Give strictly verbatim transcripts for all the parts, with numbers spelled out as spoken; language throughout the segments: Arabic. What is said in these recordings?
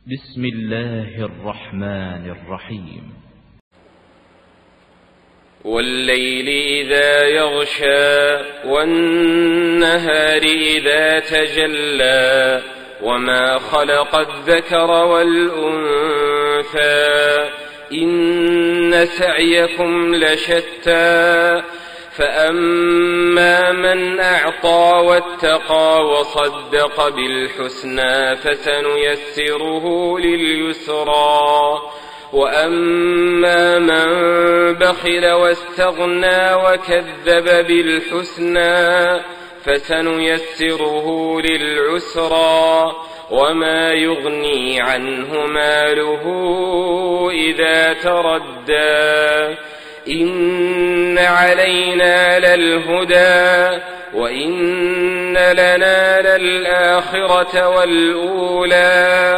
بسم الله الرحمن الرحيم. والليل إذا يغشى والنهار إذا تجلى وما خلق الذكر والأنثى إن سعيكم لشتى فأما من أعطى واتقى وصدق بالحسنى فسنيسره لليسرى وأما من بخل واستغنى وكذب بالحسنى فسنيسره للعسرى وما يغني عنه ماله إذا تردى إن علينا للهدى وإن لنا للآخرة والأولى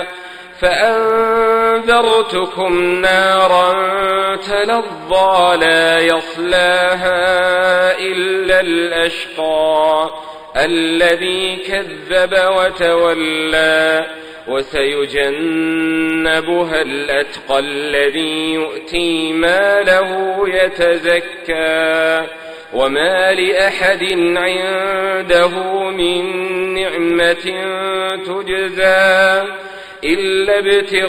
فأنذرتكم نارا تلظى لا يصلاها إلا الأشقى الذي كذب وتولى وسيجنبها الأتقى الذي يؤتي ماله يتزكى وما لأحد عنده من نعمة تجزى إلا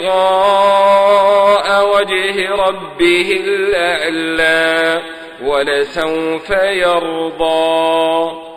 ابتغاء وجه ربه الأعلى ولسوف يرضى.